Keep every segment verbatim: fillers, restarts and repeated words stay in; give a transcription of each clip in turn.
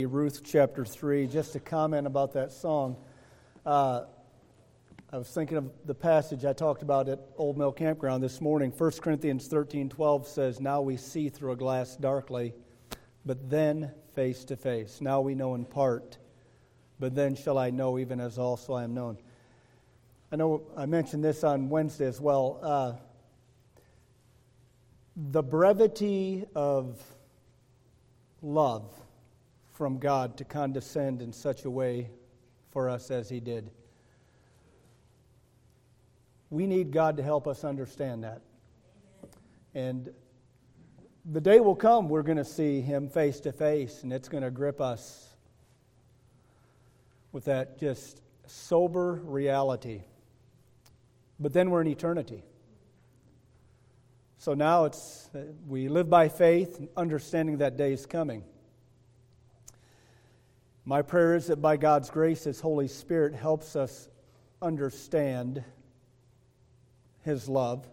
Ruth chapter three, just to comment about that song. Uh, I was thinking of the passage I talked about at Old Mill Campground this morning. First Corinthians thirteen twelve says, "Now we see through a glass darkly, but then face to face. Now we know in part, but then shall I know even as also I am known." I know I mentioned this on Wednesday as well. Uh, the brevity of love from God to condescend in such a way for us as He did. We need God to help us understand that. And the day will come we're going to see Him face to face, and it's going to grip us with that just sober reality. But then we're in eternity. So now it's we live by faith, understanding that day is coming. My prayer is that by God's grace, His Holy Spirit helps us understand His love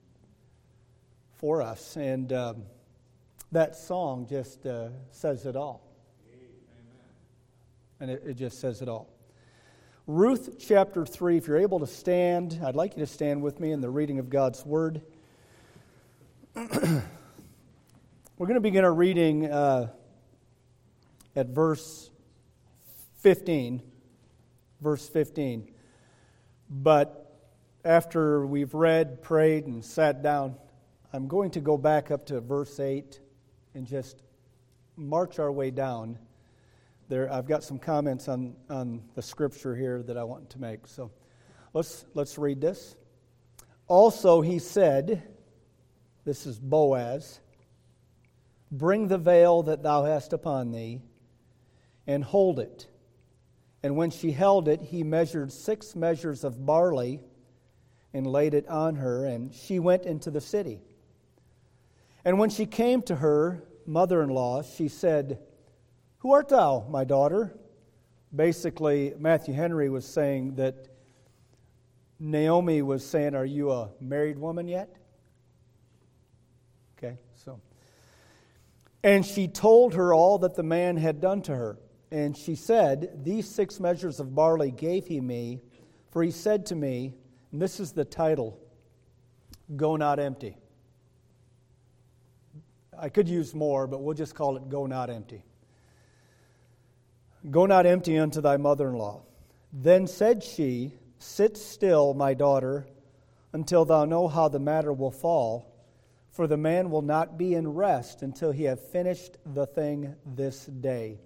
for us. And um, that song just uh, says it all. Amen. And it, it just says it all. Ruth chapter three, if you're able to stand, I'd like you to stand with me in the reading of God's Word. We're going to begin our reading uh, at verse fifteen. Verse fifteen. But after we've read, prayed, and sat down, I'm going to go back up to verse eight and just march our way down. There, I've got some comments on, on the scripture here that I want to make. So let's let's read this. Also he said, this is Boaz, "Bring the veil that thou hast upon thee, and hold it." And when she held it, he measured six measures of barley and laid it on her, and she went into the city. And when she came to her mother-in-law, she said, "Who art thou, my daughter?" Basically, Matthew Henry was saying that Naomi was saying, "Are you a married woman yet?" Okay, so. And she told her all that the man had done to her. And she said, "These six measures of barley gave he me, for he said to me," and this is the title, "Go not empty." I could use more, but we'll just call it "Go not empty." "Go not empty unto thy mother-in-law. Then said she, Sit still, my daughter, until thou know how the matter will fall, for the man will not be in rest until he have finished the thing this day."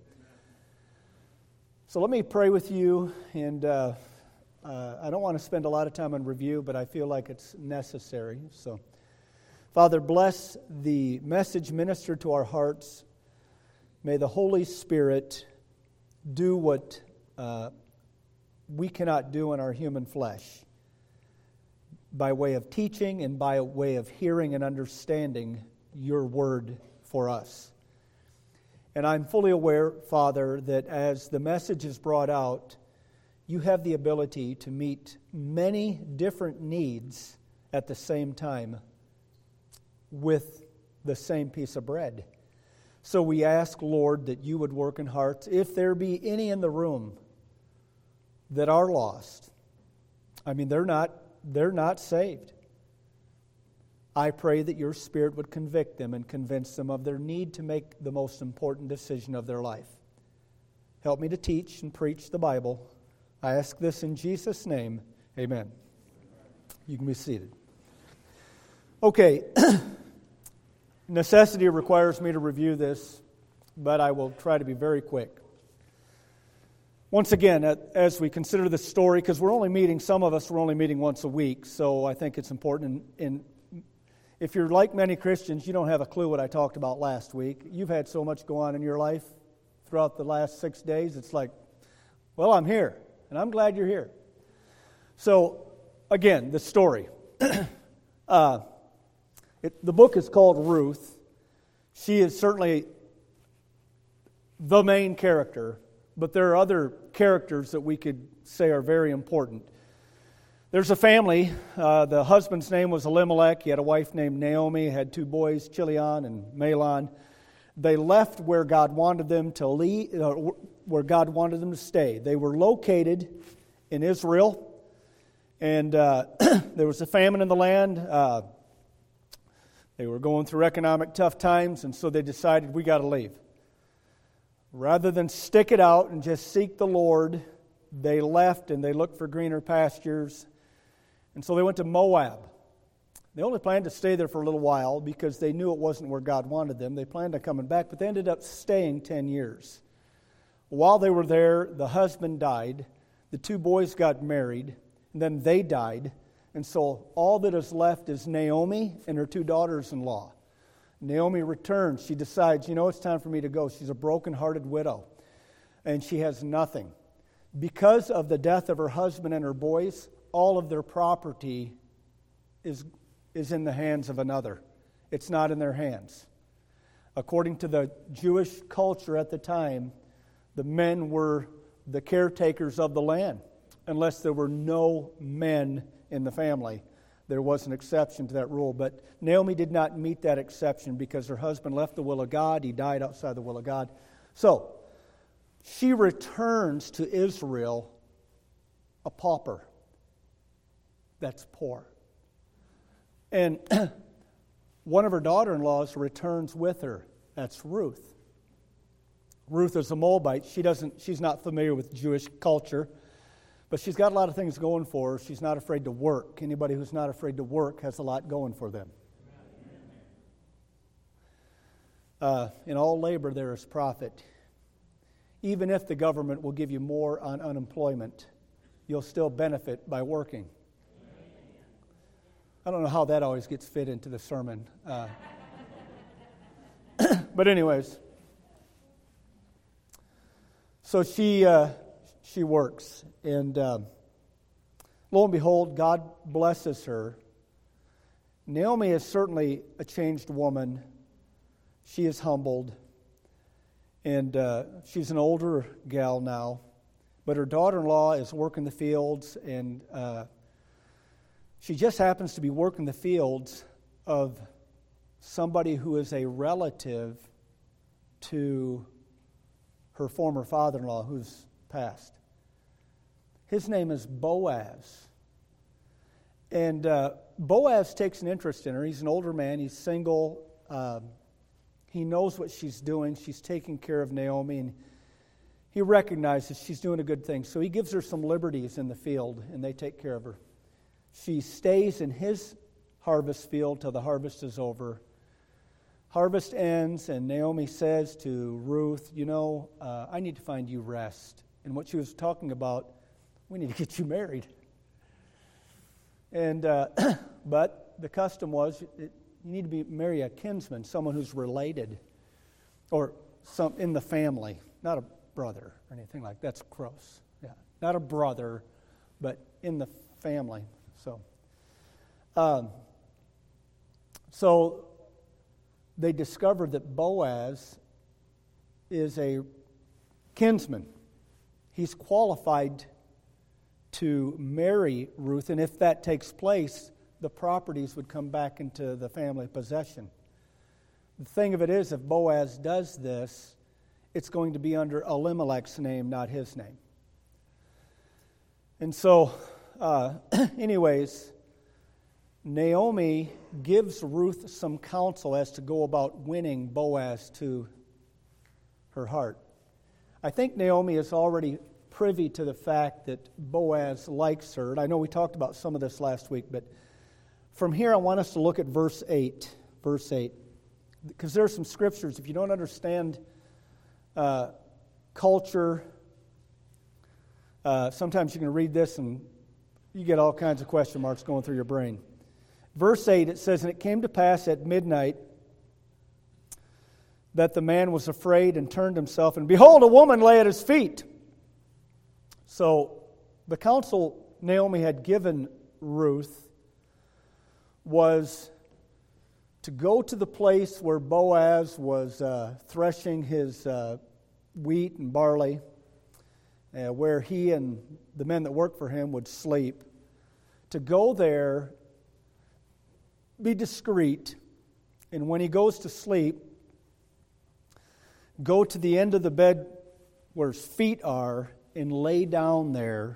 So let me pray with you, and uh, uh, I don't want to spend a lot of time on review, but I feel like it's necessary. So, Father, bless the message ministered to our hearts. May the Holy Spirit do what uh, we cannot do in our human flesh, by way of teaching and by way of hearing and understanding your word for us. And I'm fully aware, Father, that as the message is brought out, you have the ability to meet many different needs at the same time with the same piece of bread. So we ask, Lord, that you would work in hearts. If there be any in the room that are lost, I mean, they're not, they're not saved, I pray that your Spirit would convict them and convince them of their need to make the most important decision of their life. Help me to teach and preach the Bible. I ask this in Jesus' name. Amen. You can be seated. Okay. Necessity requires me to review this, but I will try to be very quick. Once again, as we consider this story, because we're only meeting, some of us we're only meeting once a week, so I think it's important. In, in, if you're like many Christians, you don't have a clue what I talked about last week. You've had so much go on in your life throughout the last six days. It's like, well, I'm here, and I'm glad you're here. So, again, the story. uh, it, the book is called Ruth. She is certainly the main character, but there are other characters that we could say are very important. There's a family. Uh, the husband's name was Elimelech. He had a wife named Naomi. He had two boys, Chilion and Mahlon. They left where God wanted them to leave, uh, where God wanted them to stay. They were located in Israel, and uh, there was a famine in the land. Uh, they were going through economic tough times, and so they decided, we got to leave. Rather than stick it out and just seek the Lord, they left and they looked for greener pastures. And so they went to Moab. They only planned to stay there for a little while because they knew it wasn't where God wanted them. They planned on coming back, but they ended up staying ten years. While they were there, the husband died. The two boys got married, and then they died. And so all that is left is Naomi and her two daughters-in-law. Naomi returns. She decides, you know, it's time for me to go. She's a broken-hearted widow, and she has nothing. Because of the death of her husband and her boys, all of their property is, is in the hands of another. It's not in their hands. According to the Jewish culture at the time, the men were the caretakers of the land, unless there were no men in the family. There was an exception to that rule, but Naomi did not meet that exception because her husband left the will of God. He died outside the will of God. So, she returns to Israel a pauper. That's poor. And one of her daughter-in-laws returns with her. That's Ruth. Ruth is a Moabite. She doesn't, she's not familiar with Jewish culture. But she's got a lot of things going for her. She's not afraid to work. Anybody who's not afraid to work has a lot going for them. Uh, in all labor there is profit. Even if the government will give you more on unemployment, you'll still benefit by working. I don't know how that always gets fit into the sermon. Uh, but anyways, so she... Uh, She works, and um, lo and behold, God blesses her. Naomi is certainly a changed woman. She is humbled, and uh, she's an older gal now, but her daughter-in-law is working the fields, and uh, she just happens to be working the fields of somebody who is a relative to her former father-in-law, who's passed. His name is Boaz. And uh, Boaz takes an interest in her. He's an older man. He's single. Um, he knows what she's doing. She's taking care of Naomi, and he recognizes she's doing a good thing. So he gives her some liberties in the field, and they take care of her. She stays in his harvest field till the harvest is over. Harvest ends, and Naomi says to Ruth, you know, uh, I need to find you rest. And what she was talking about, we need to get you married. And uh, but the custom was, it, you need to be marry a kinsman, someone who's related, or some in the family, not a brother or anything like that. That's gross. Yeah, not a brother, but in the family. So, um, so they discovered that Boaz is a kinsman. He's qualified to marry Ruth, and if that takes place, the properties would come back into the family possession. The thing of it is, if Boaz does this, it's going to be under Elimelech's name, not his name. And so, uh, anyways, Naomi gives Ruth some counsel as to go about winning Boaz to her heart. I think Naomi is already privy to the fact that Boaz likes her. And I know we talked about some of this last week, but from here I want us to look at verse eight. Verse eight. Because there are some scriptures, if you don't understand uh, culture, uh, sometimes you can read this and you get all kinds of question marks going through your brain. Verse eight, it says, and it came to pass at midnight that the man was afraid and turned himself, and behold, a woman lay at his feet. So the counsel Naomi had given Ruth was to go to the place where Boaz was uh, threshing his uh, wheat and barley, uh, where he and the men that worked for him would sleep, to go there, be discreet, and when he goes to sleep, go to the end of the bed where his feet are and lay down there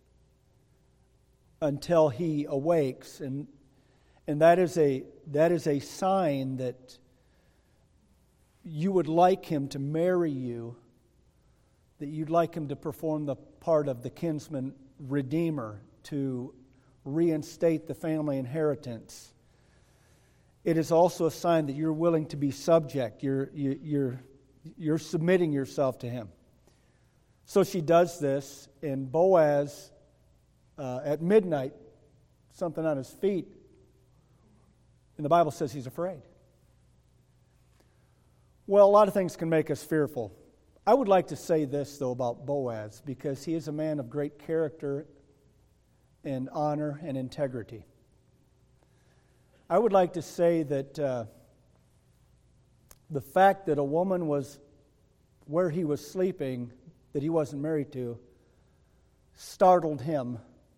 until he awakes. And and that is a that is a sign that you would like him to marry you, that you'd like him to perform the part of the kinsman redeemer, to reinstate the family inheritance. It is also a sign that you're willing to be subject. You're you, you're you're submitting yourself to him. So she does this, and Boaz, uh, at midnight, something on his feet, and the Bible says he's afraid. Well, a lot of things can make us fearful. I would like to say this, though, about Boaz, because he is a man of great character and honor and integrity. I would like to say that uh, the fact that a woman was where he was sleeping, that he wasn't married to, startled him,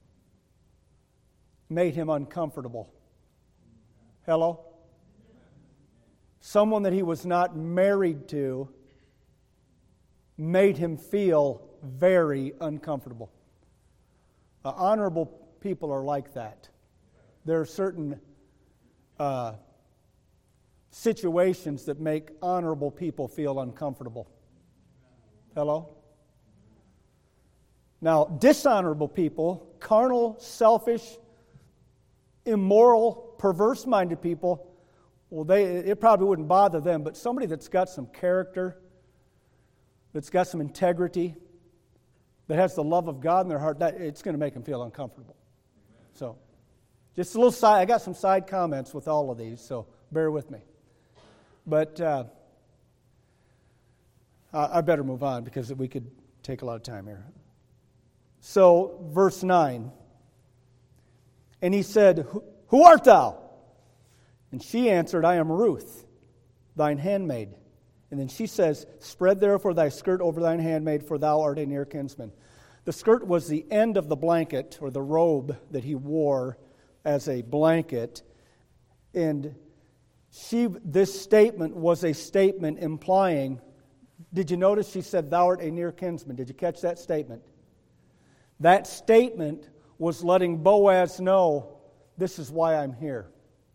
made him uncomfortable. Hello? Someone that he was not married to made him feel very uncomfortable. Uh, honorable people are like that. There are certain uh, situations that make honorable people feel uncomfortable. Hello? Now, dishonorable people, carnal, selfish, immoral, perverse-minded people, well, they it probably wouldn't bother them, but somebody that's got some character, that's got some integrity, that has the love of God in their heart, that it's going to make them feel uncomfortable. So, just a little side, I got some side comments with all of these, so bear with me. But uh, I better move on because we could take a lot of time here. So, verse nine. And he said, "Who art thou?" And she answered, "I am Ruth, thine handmaid." And then she says, "Spread therefore thy skirt over thine handmaid, for thou art a near kinsman." The skirt was the end of the blanket, or the robe that he wore as a blanket. And she, this statement was a statement implying, did you notice she said, "Thou art a near kinsman"? Did you catch that statement? That statement was letting Boaz know, this is why I'm here.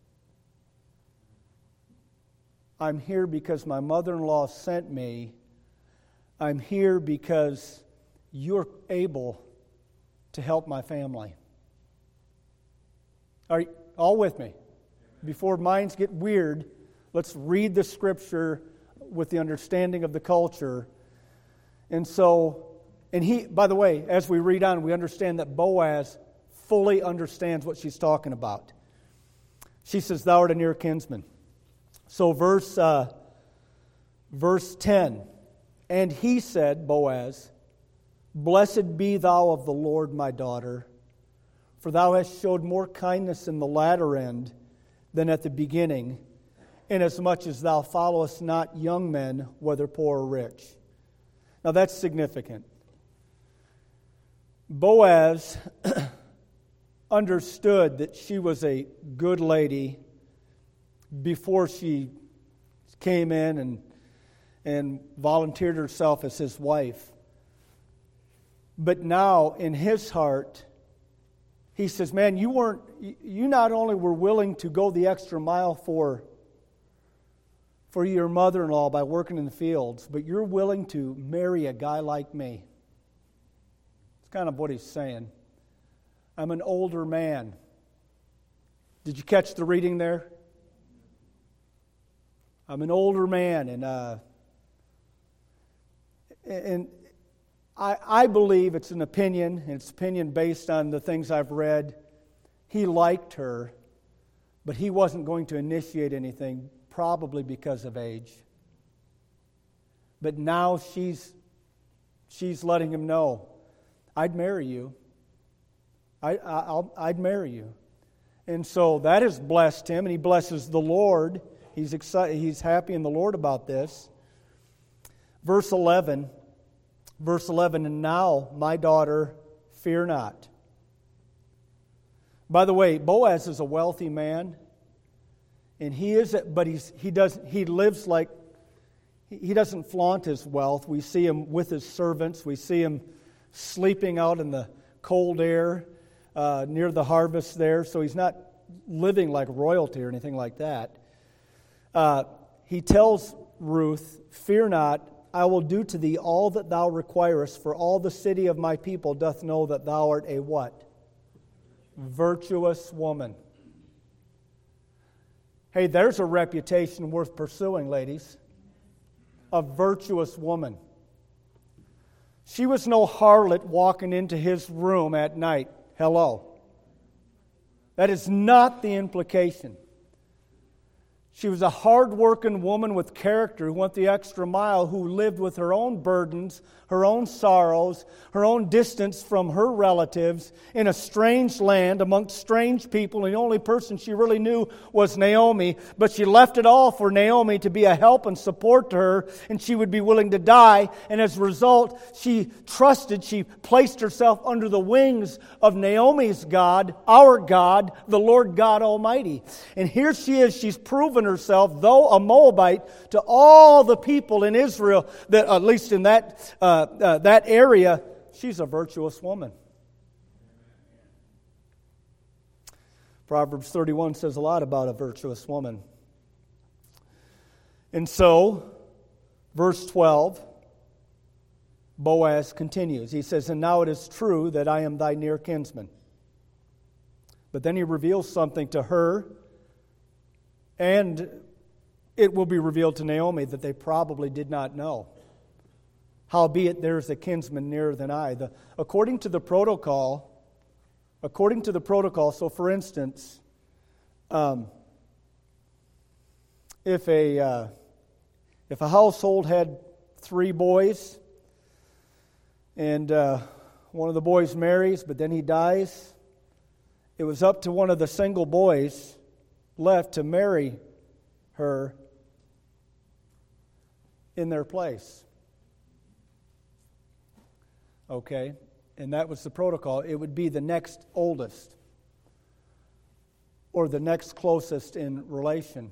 I'm here because my mother-in-law sent me. I'm here because you're able to help my family. Are you all with me? Before minds get weird, let's read the Scripture with the understanding of the culture. And so, and he, by the way, as we read on, we understand that Boaz fully understands what she's talking about. She says, "Thou art a near kinsman." So verse uh, verse ten, and he said, Boaz, "Blessed be thou of the Lord, my daughter, for thou hast showed more kindness in the latter end than at the beginning, inasmuch as thou followest not young men, whether poor or rich." Now that's significant. Boaz understood that she was a good lady before she came in and and volunteered herself as his wife. But now, in his heart, he says, man, you weren't, you not only were willing to go the extra mile for, for your mother-in-law by working in the fields, but you're willing to marry a guy like me. It's kind of what he's saying. I'm an older man. Did you catch the reading there? I'm an older man, and uh, and I I believe it's an opinion, and it's opinion based on the things I've read. He liked her, but he wasn't going to initiate anything, probably because of age. But now she's she's letting him know, I'd marry you. I, I I'll, I'd marry you, and so that has blessed him, and he blesses the Lord. He's excited. He's happy in the Lord about this. Verse eleven. Verse eleven, "And now, my daughter, fear not." By the way, Boaz is a wealthy man, and he is, but he's he does he lives like he doesn't flaunt his wealth. We see him with his servants. We see him sleeping out in the cold air uh, near the harvest there. So he's not living like royalty or anything like that. Uh, he tells Ruth, "Fear not, I will do to thee all that thou requirest, for all the city of my people doth know that thou art a" what? Virtuous woman. Hey, there's a reputation worth pursuing, ladies. A virtuous woman. She was no harlot walking into his room at night. Hello. That is not the implication. She was a hard-working woman with character who went the extra mile, who lived with her own burdens, her own sorrows, her own distance from her relatives in a strange land amongst strange people. And the only person she really knew was Naomi. But she left it all for Naomi to be a help and support to her, and she would be willing to die. And as a result, she trusted, she placed herself under the wings of Naomi's God, our God, the Lord God Almighty. And here she is, she's proven herself, though a Moabite, to all the people in Israel, that at least in that uh, uh, that area, she's a virtuous woman. Proverbs thirty-one says a lot about a virtuous woman. And so, verse twelve, Boaz continues. He says, "And now it is true that I am thy near kinsman." But then he reveals something to her, and it will be revealed to Naomi that they probably did not know. "Howbeit there is a kinsman nearer than I." The, according to the protocol, according to the protocol, so for instance, um, if a uh, if a household had three boys, and uh, one of the boys marries, but then he dies, it was up to one of the single boys left to marry her in their place. Okay? And that was the protocol. It would be the next oldest or the next closest in relation.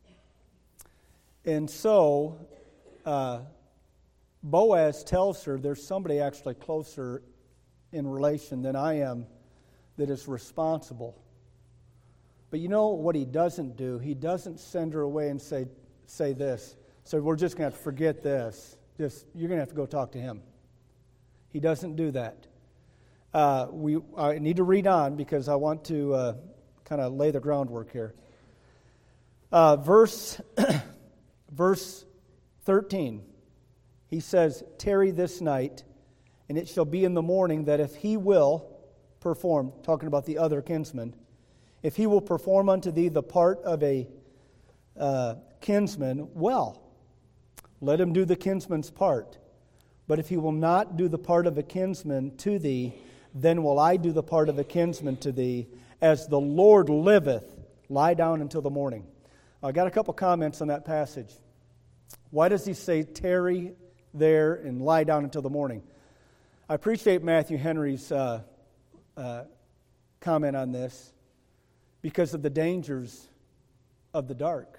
And so uh, Boaz tells her there's somebody actually closer in relation than I am that is responsible. But you know what he doesn't do? He doesn't send her away and say say this. So we're just going to have to forget this. Just you're going to have to go talk to him. He doesn't do that. Uh, we I need to read on because I want to uh, kind of lay the groundwork here. Uh, verse verse thirteen. He says, "Tarry this night, and it shall be in the morning that if he will perform," talking about the other kinsman, "if he will perform unto thee the part of a uh, kinsman, well, let him do the kinsman's part. But if he will not do the part of a kinsman to thee, then will I do the part of a kinsman to thee. As the Lord liveth, lie down until the morning." I got a couple comments on that passage. Why does he say tarry there and lie down until the morning? I appreciate Matthew Henry's uh, uh, comment on this because of the dangers of the dark.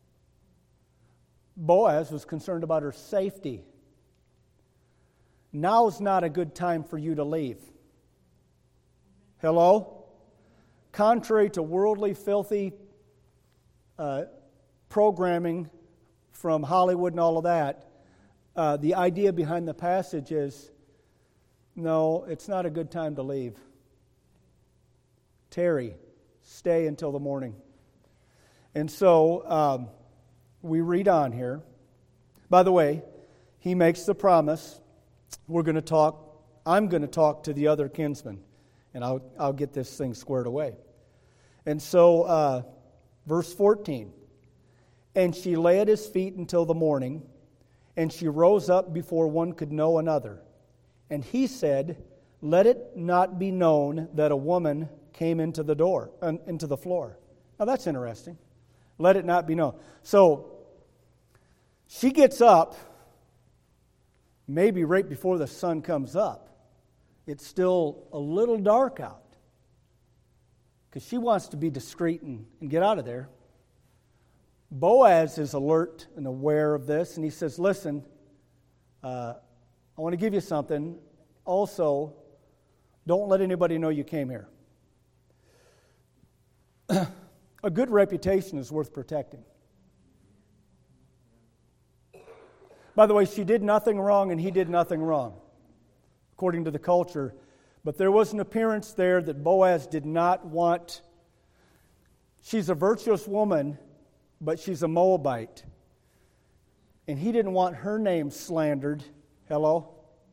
Boaz was concerned about her safety. Now's not a good time for you to leave. Hello? Contrary to worldly, filthy uh, programming from Hollywood and all of that, uh, the idea behind the passage is, no, it's not a good time to leave. Tarry, stay until the morning. And so um, we read on here. By the way, he makes the promise. We're going to talk, I'm going to talk to the other kinsman, and I'll, I'll get this thing squared away. And so, uh, verse fourteen, "And she lay at his feet until the morning, and she rose up before one could know another. And he said, Let it not be known that a woman came into the door, uh, into the floor." Now that's interesting. Let it not be known. So, she gets up, maybe right before the sun comes up. It's still a little dark out because she wants to be discreet and, and get out of there. Boaz is alert and aware of this, and he says, listen, uh, I want to give you something. Also, don't let anybody know you came here. A good reputation is worth protecting. By the way, she did nothing wrong and he did nothing wrong, according to the culture. But there was an appearance there that Boaz did not want. She's a virtuous woman, but she's a Moabite. And he didn't want her name slandered. Hello?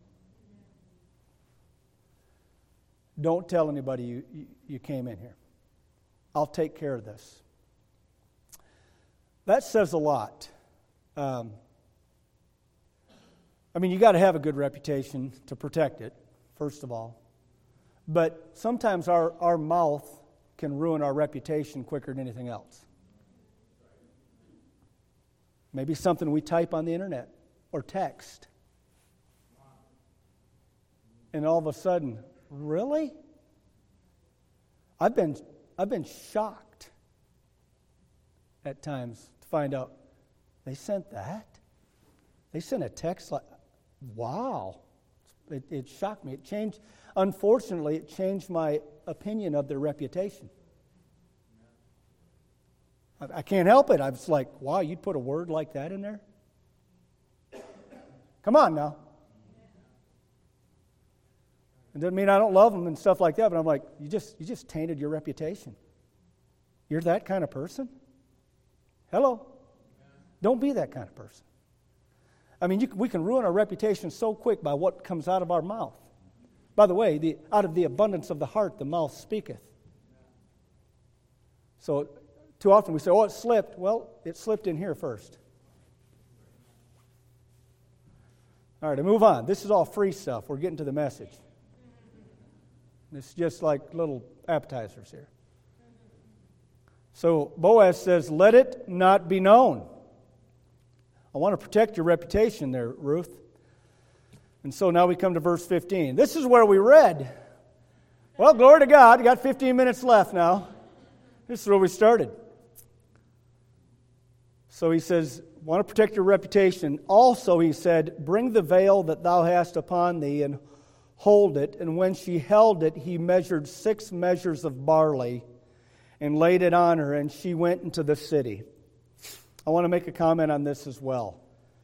Don't tell anybody you, you, you came in here. I'll take care of this. That says a lot. Um, I mean, you got to have a good reputation to protect it, first of all. But sometimes our, our mouth can ruin our reputation quicker than anything else. Maybe something we type on the internet or text. And all of a sudden, really? I've been I've been shocked at times to find out they sent that. They sent a text like, wow. It, it shocked me. It changed, unfortunately, it changed my opinion of their reputation. I, I can't help it. I was like, wow, you'd put a word like that in there? Come on now. It doesn't mean I don't love them and stuff like that, but I'm like, you just you just tainted your reputation. You're that kind of person? Hello. Don't be that kind of person. I mean, you, we can ruin our reputation so quick by what comes out of our mouth. By the way, the, out of the abundance of the heart, the mouth speaketh. So too often we say, oh, it slipped. Well, it slipped in here first. All right, to move on. This is all free stuff. We're getting to the message. It's just like little appetizers here. So Boaz says, let it not be known. I want to protect your reputation there, Ruth. And so now we come to verse fifteen. This is where we read. Well, glory to God. You got fifteen minutes left now. This is where we started. So he says, want to protect your reputation. Also, he said, bring the veil that thou hast upon thee and hold it. And when she held it, he measured six measures of barley and laid it on her, and she went into the city. I want to make a comment on this as well.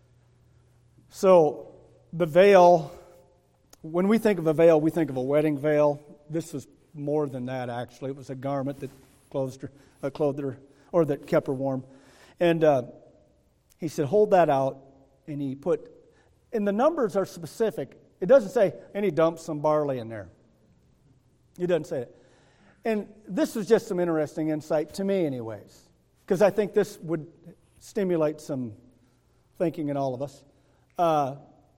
So, the veil, when we think of a veil, we think of a wedding veil. This was more than that, actually. It was a garment that clothed her, uh, clothed her or that kept her warm. And uh, he said, hold that out. And he put, and the numbers are specific. It doesn't say, and he dumped some barley in there. It doesn't say it. And this was just some interesting insight to me anyways, because I think this would stimulate some thinking in all of us. Uh,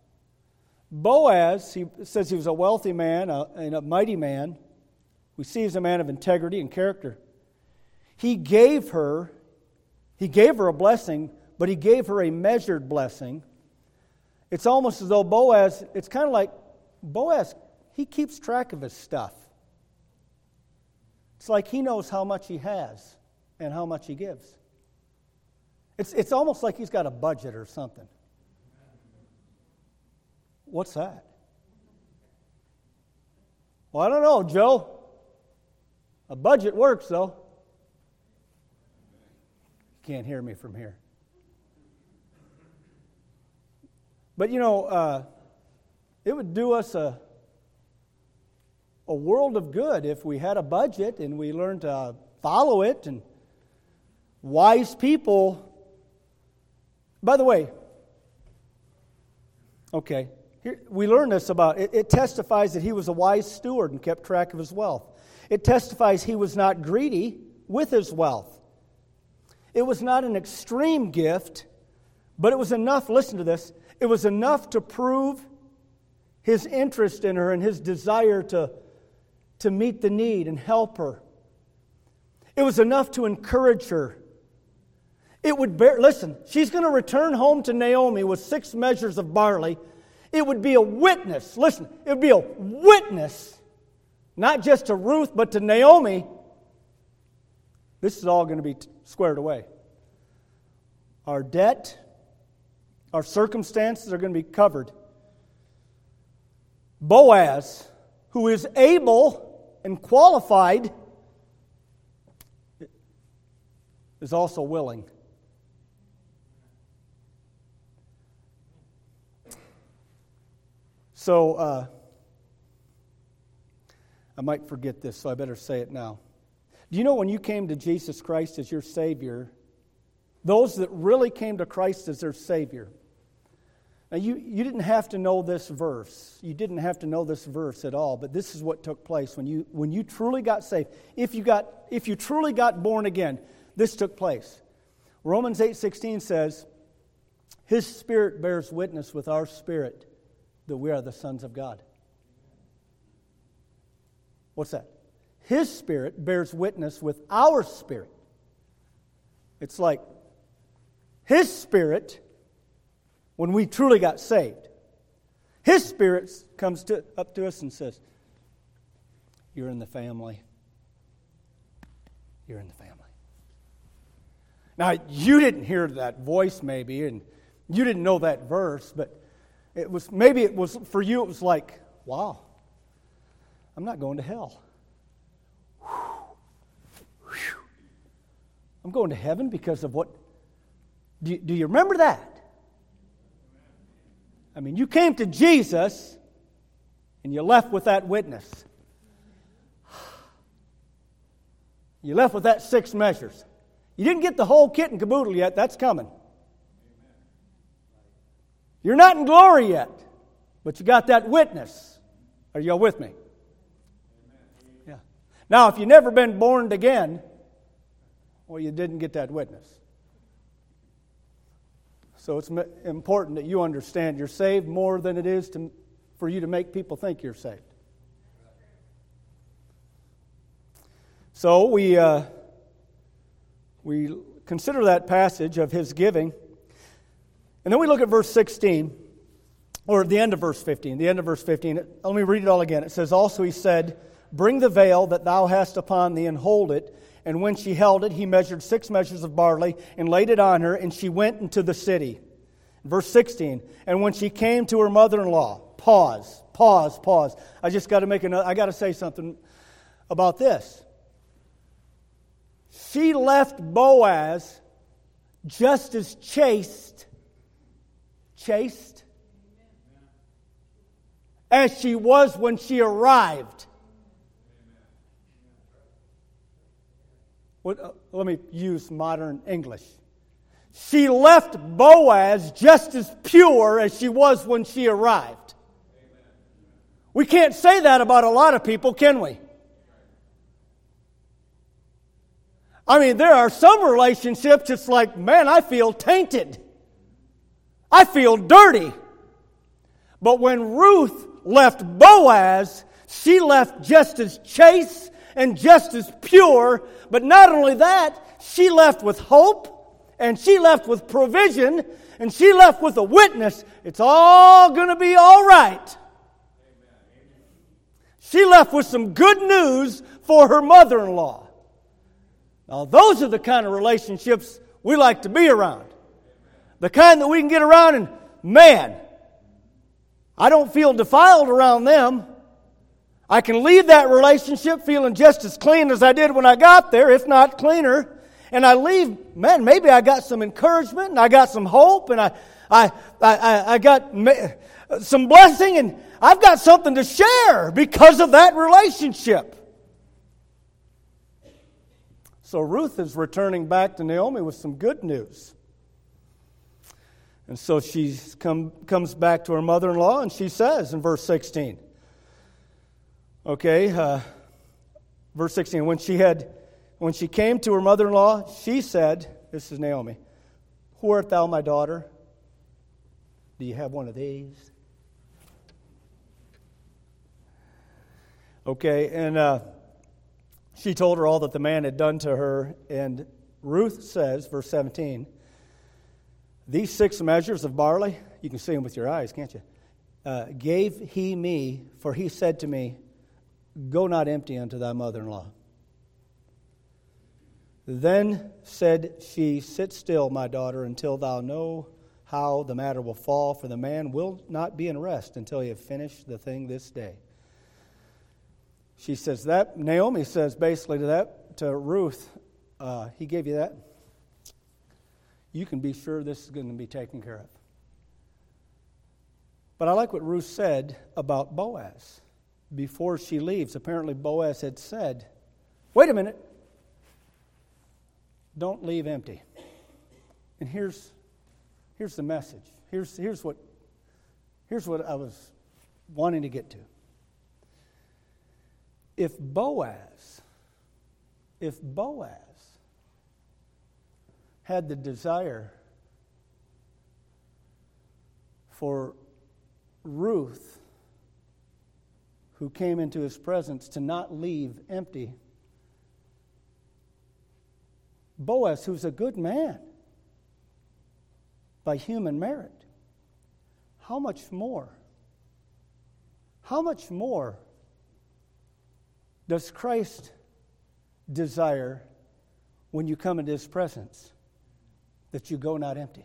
Boaz, he says he was a wealthy man a, and a mighty man. We see he's a man of integrity and character. He gave her, he gave her a blessing, but he gave her a measured blessing. It's almost as though Boaz, it's kind of like Boaz, he keeps track of his stuff. It's like he knows how much he has and how much he gives. It's, it's almost like he's got a budget or something. What's that? Well, I don't know, Joe. A budget works, though. You can't hear me from here. But, you know, uh, it would do us a, a world of good if we had a budget and we learned to follow it. And wise people... By the way, okay, here, we learn this about, it, it testifies that he was a wise steward and kept track of his wealth. It testifies he was not greedy with his wealth. It was not an extreme gift, but it was enough, listen to this, it was enough to prove his interest in her and his desire to, to meet the need and help her. It was enough to encourage her. It would bear, listen, she's going to return home to Naomi with six measures of barley. It would be a witness, listen, it would be a witness, not just to Ruth, but to Naomi. This is all going to be t- squared away. our debt, our circumstances are going to be covered. Boaz, who is able and qualified, is also willing. So, uh, I might forget this, so I better say it now. Do you know when you came to Jesus Christ as your Savior, those that really came to Christ as their Savior, now you, you didn't have to know this verse. You didn't have to know this verse at all, but this is what took place when you when you truly got saved. If you got if you truly got born again, this took place. Romans eight sixteen says, His Spirit bears witness with our spirit that we are the sons of God. What's that? His Spirit bears witness with our spirit. It's like His Spirit, when we truly got saved, His Spirit comes to, up to us and says, you're in the family. You're in the family. Now, you didn't hear that voice maybe, and you didn't know that verse, but it was maybe it was for you, it was like, wow, I'm not going to hell. I'm going to heaven because of what... Do you, do you remember that? I mean, you came to Jesus and you left with that witness. You left with that six measures. You didn't get the whole kit and caboodle yet. That's coming. You're not in glory yet, but you got that witness. Are y'all with me? Yeah. Now, if you've never been born again, well, you didn't get that witness. So it's important that you understand you're saved more than it is to, for you to make people think you're saved. So we uh, we consider that passage of his giving. And then we look at verse sixteen, or the end of verse fifteen. The end of verse fifteen. Let me read it all again. It says, also he said, bring the veil that thou hast upon thee and hold it. And when she held it, he measured six measures of barley and laid it on her, and she went into the city. Verse sixteen, and when she came to her mother-in-law, pause, pause, pause. I just got to make another, I got to say something about this. She left Boaz just as chaste, chaste, as she was when she arrived. What, uh, let me use modern English. She left Boaz just as pure as she was when she arrived. We can't say that about a lot of people, can we? I mean, there are some relationships, it's like, man, I feel tainted. I feel dirty. But when Ruth left Boaz, she left just as chaste and just as pure. But not only that, she left with hope, and she left with provision, and she left with a witness. It's all going to be all right. She left with some good news for her mother-in-law. Now, those are the kind of relationships we like to be around. The kind that we can get around and, man, I don't feel defiled around them. I can leave that relationship feeling just as clean as I did when I got there, if not cleaner. And I leave, man, maybe I got some encouragement and I got some hope and I, I, I, I got some blessing and I've got something to share because of that relationship. So Ruth is returning back to Naomi with some good news. And so she come, comes back to her mother-in-law and she says in verse sixteen, okay, uh, verse sixteen, when she had, when she came to her mother-in-law, she said, this is Naomi, who art thou, my daughter? Do you have one of these? Okay, and uh, she told her all that the man had done to her, and Ruth says, verse seventeen, these six measures of barley, you can see them with your eyes, can't you? Uh, gave he me, for he said to me, go not empty unto thy mother-in-law. Then said she, Sit still, my daughter, until thou know how the matter will fall, for the man will not be in rest until he have finished the thing this day. She says that, Naomi says basically to that, to Ruth, uh, he gave you that. You can be sure this is going to be taken care of. But I like what Ruth said about Boaz. Before she leaves, apparently Boaz had said, wait a minute, don't leave empty. And here's here's the message. Here's here's what here's what I was wanting to get to. If Boaz, if Boaz had the desire for Ruth, who came into his presence, to not leave empty, Boaz, who's a good man by human merit, how much more, how much more does Christ desire when you come into his presence that you go not empty?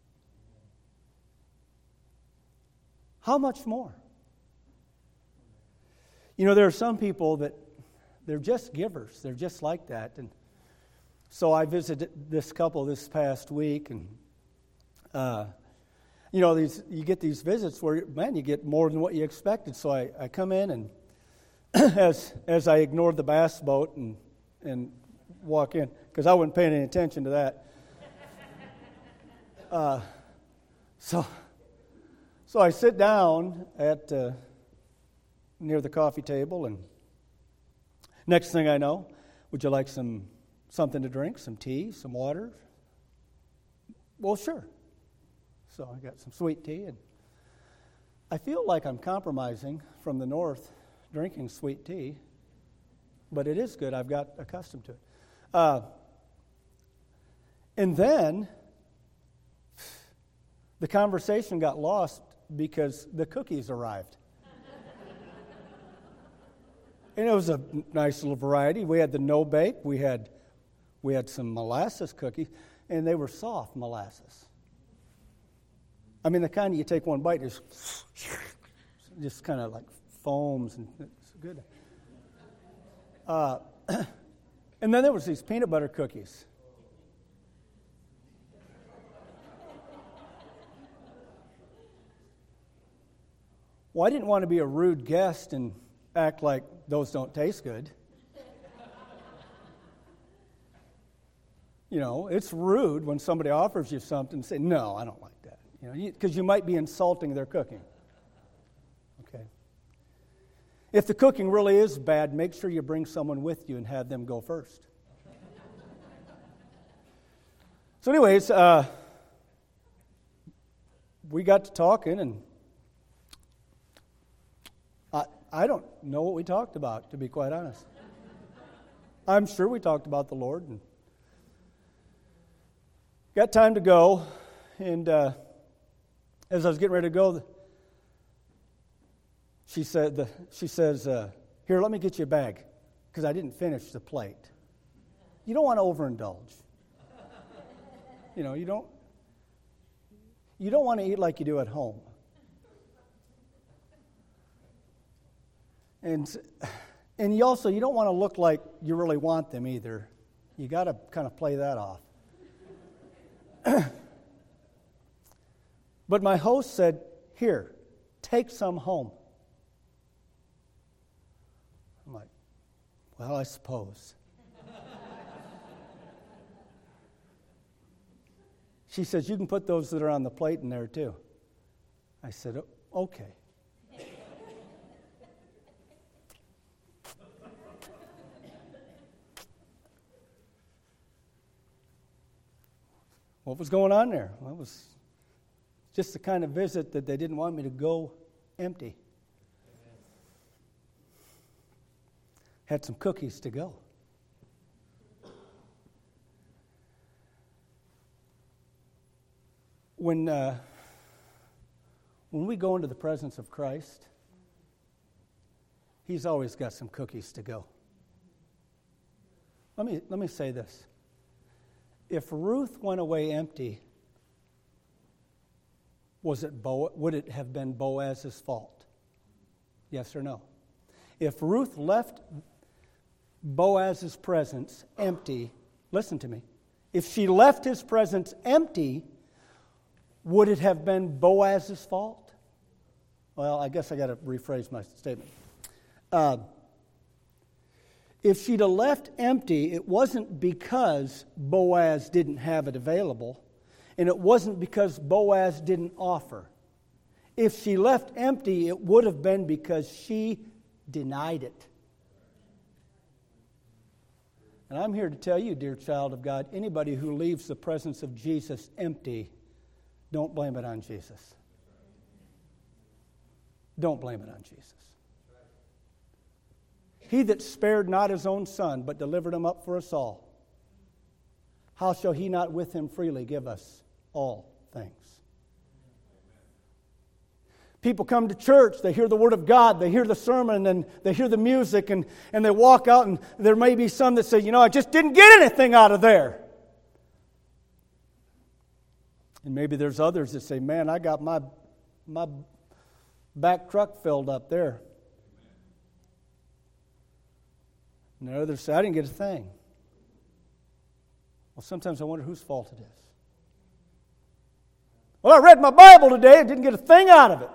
How much more? You know, there are some people that they're just givers. They're just like that. And so I visited this couple this past week, and uh, you know, these you get these visits where, man, you get more than what you expected. So I, I come in, and as as I ignored the bass boat and and walk in, because I wasn't paying any attention to that. Uh, so so I sit down at uh, near the coffee table, and next thing I know, would you like some something to drink, some tea, some water? Well, sure. So I got some sweet tea, and I feel like I'm compromising from the north drinking sweet tea, but it is good. I've got accustomed to it. Uh, and then the conversation got lost because the cookies arrived. And it was a nice little variety. We had the no-bake. We had we had some molasses cookies, and they were soft molasses. I mean, the kind you take one bite, just just kind of like foams, and it's good. Uh, and then there was these peanut butter cookies. Well, I didn't want to be a rude guest and act like those don't taste good. You know, it's rude when somebody offers you something and say, no, I don't like that. You know, because you, you might be insulting their cooking. Okay. If the cooking really is bad, make sure you bring someone with you and have them go first. So anyways, uh, we got to talking, and I, I don't know what we talked about, to be quite honest. I'm sure we talked about the Lord, and got time to go, and uh, as I was getting ready to go, she said, the, "She says, uh, here, let me get you a bag," because I didn't finish the plate. You don't want to overindulge. You know, you don't. You don't want to eat like you do at home. And and you also you don't want to look like you really want them either. You got to kind of play that off. But my host said, "Here, take some home." I'm like, well, I suppose. She says, "You can put those that are on the plate in there too." I said, "Okay." What was going on there? Well, it was just the kind of visit that they didn't want me to go empty. Had some cookies to go. When uh, when we go into the presence of Christ, He's always got some cookies to go. Let me let me say this. if Ruth went away empty, was it Bo- would it have been Boaz's fault? Yes or no? If Ruth left Boaz's presence empty, listen to me, if she left his presence empty, would it have been Boaz's fault? Well, I guess I got to rephrase my statement. Uh, if she'd have left empty, it wasn't because Boaz didn't have it available, and it wasn't because Boaz didn't offer. If she left empty, it would have been because she denied it. And I'm here to tell you, dear child of God, anybody who leaves the presence of Jesus empty, don't blame it on Jesus. Don't blame it on Jesus. He that spared not his own son, but delivered him up for us all, how shall he not with him freely give us all things? People come to church, they hear the Word of God, they hear the sermon, and they hear the music, and, and they walk out, and there may be some that say, you know, I just didn't get anything out of there. And maybe there's others that say, man, I got my, my back truck filled up there. And the others say, I didn't get a thing. Well, sometimes I wonder whose fault it is. Well, I read my Bible today and didn't get a thing out of it.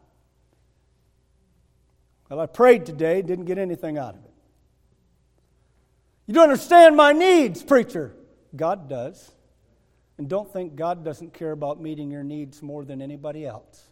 Well, I prayed today, didn't get anything out of it. You don't understand my needs, preacher. God does. And don't think God doesn't care about meeting your needs more than anybody else.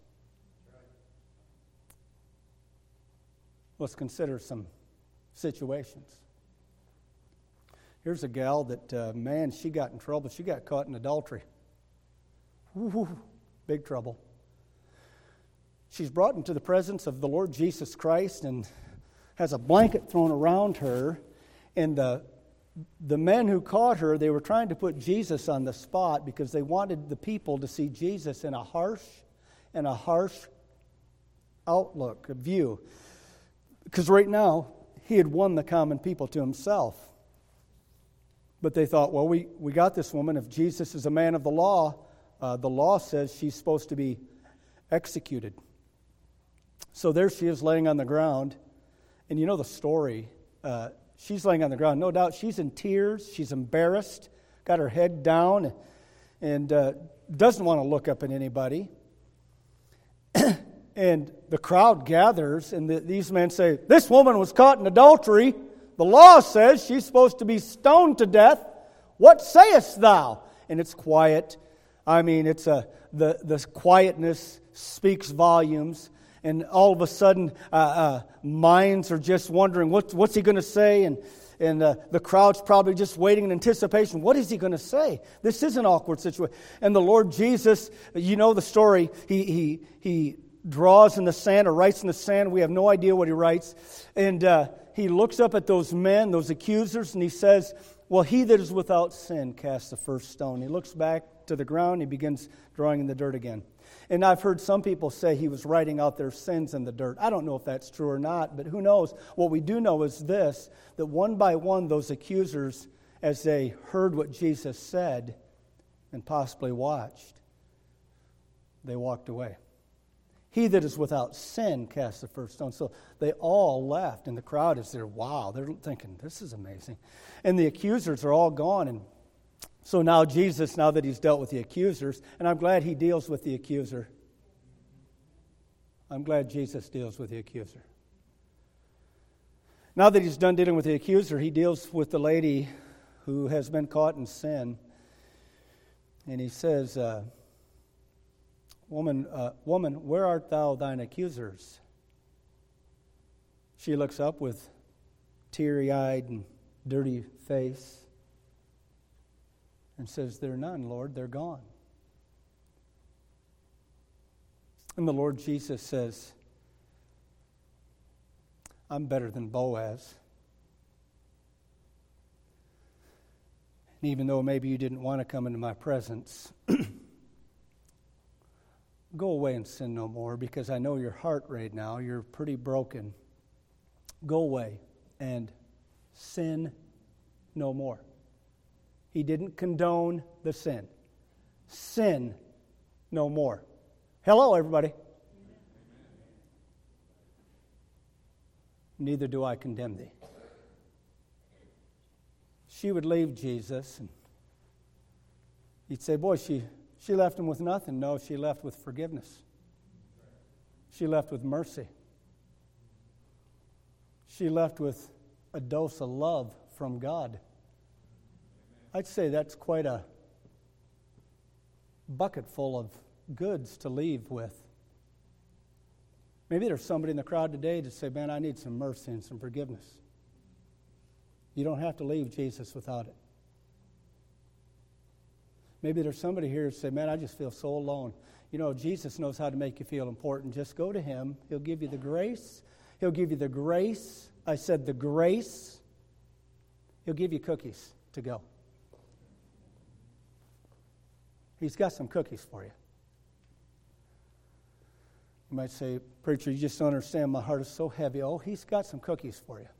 Let's consider some situations. Here's a gal that, uh, man, she got in trouble. She got caught in adultery. Woo-hoo, big trouble. She's brought into the presence of the Lord Jesus Christ and has a blanket thrown around her. And the, the men who caught her, they were trying to put Jesus on the spot because they wanted the people to see Jesus in a harsh and a harsh outlook, a view. Because right now, he had won the common people to himself. But they thought, well, we, we got this woman. If Jesus is a man of the law, uh, the law says she's supposed to be executed. So there she is laying on the ground. And you know the story. Uh, she's laying on the ground. No doubt she's in tears. She's embarrassed. Got her head down. And uh, doesn't want to look up at anybody. And the crowd gathers. And the, these men say, this woman was caught in adultery. The law says she's supposed to be stoned to death. What sayest thou? And it's quiet. I mean, it's a the, the quietness speaks volumes. And all of a sudden, uh, uh, minds are just wondering, what, what's he going to say? And, and uh, the crowd's probably just waiting in anticipation. What is he going to say? This is an awkward situation. And the Lord Jesus, you know the story, he he he draws in the sand or writes in the sand. We have no idea what he writes. And uh, he looks up at those men, those accusers, and he says, well, he that is without sin cast the first stone. He looks back to the ground. He begins drawing in the dirt again. And I've heard some people say he was writing out their sins in the dirt. I don't know if that's true or not, but who knows? What we do know is this, that one by one, those accusers, as they heard what Jesus said and possibly watched, they walked away. He that is without sin cast the first stone. So they all left, and the crowd is there. Wow, they're thinking, this is amazing. And the accusers are all gone, and so now Jesus, now that he's dealt with the accusers, and I'm glad he deals with the accuser. I'm glad Jesus deals with the accuser. Now that he's done dealing with the accuser, he deals with the lady who has been caught in sin. And he says, uh, Woman, uh, woman, where art thou thine accusers? She looks up with teary-eyed and dirty face and says, there are none, Lord, they're gone. And the Lord Jesus says, I'm better than Boaz. And even though maybe you didn't want to come into my presence, go away and sin no more, because I know your heart right now. You're pretty broken. Go away and sin no more. He didn't condone the sin. Sin no more. Hello, everybody. Neither do I condemn thee. She would leave Jesus, and he'd say, boy, she, she left him with nothing. No, she left with forgiveness. She left with mercy. She left with a dose of love from God. I'd say that's quite a bucket full of goods to leave with. Maybe there's somebody in the crowd today to say, man, I need some mercy and some forgiveness. You don't have to leave Jesus without it. Maybe there's somebody here to say, man, I just feel so alone. You know, Jesus knows how to make you feel important. Just go to him. He'll give you the grace. He'll give you the grace. I said the grace. He'll give you cookies to go. He's got some cookies for you. You might say, preacher, you just don't understand. My heart is so heavy. Oh, he's got some cookies for you.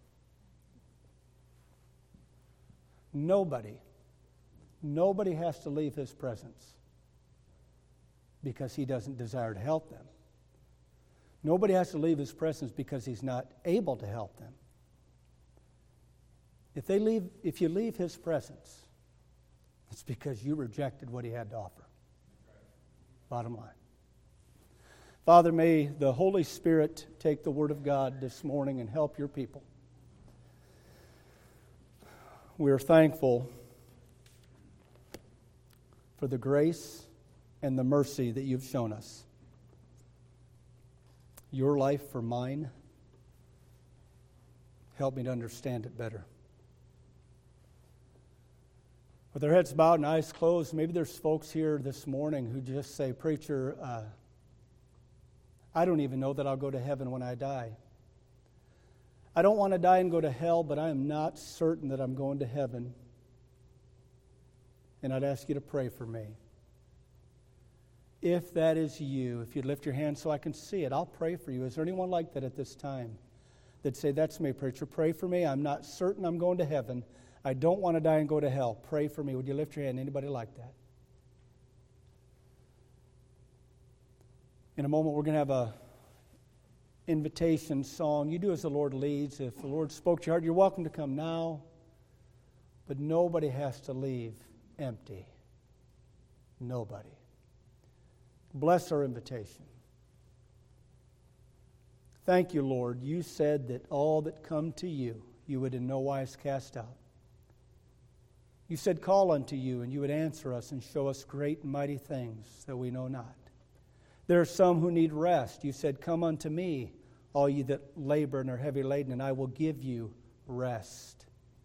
Nobody, nobody has to leave his presence because he doesn't desire to help them. Nobody has to leave his presence because he's not able to help them. If they leave, if you leave his presence, it's because you rejected what he had to offer. Bottom line. Father, may the Holy Spirit take the Word of God this morning and help your people. We are thankful for the grace and the mercy that you've shown us. Your life for mine. Help me to understand it better. With their heads bowed and eyes closed, maybe there's folks here this morning who just say, preacher, uh, I don't even know that I'll go to heaven when I die. I don't want to die and go to hell, but I am not certain that I'm going to heaven. And I'd ask you to pray for me. If that is you, if you'd lift your hand so I can see it, I'll pray for you. Is there anyone like that at this time that say, that's me, preacher, pray for me. I'm not certain I'm going to heaven. I don't want to die and go to hell. Pray for me. Would you lift your hand? Anybody like that? In a moment, we're going to have a invitation song. You do as the Lord leads. If the Lord spoke to your heart, you're welcome to come now. But nobody has to leave empty. Nobody. Bless our invitation. Thank you, Lord. You said that all that come to you, you would in no wise cast out. You said, call unto you, and you would answer us and show us great and mighty things that we know not. There are some who need rest. You said, come unto me, all ye that labor and are heavy laden, and I will give you rest.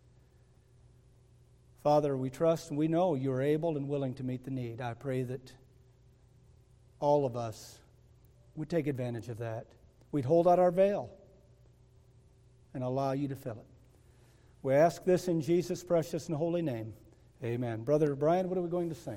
Father, we trust and we know you are able and willing to meet the need. I pray that all of us would take advantage of that. We'd hold out our veil and allow you to fill it. We ask this in Jesus' precious and holy name. Amen. Brother Brian, what are we going to sing?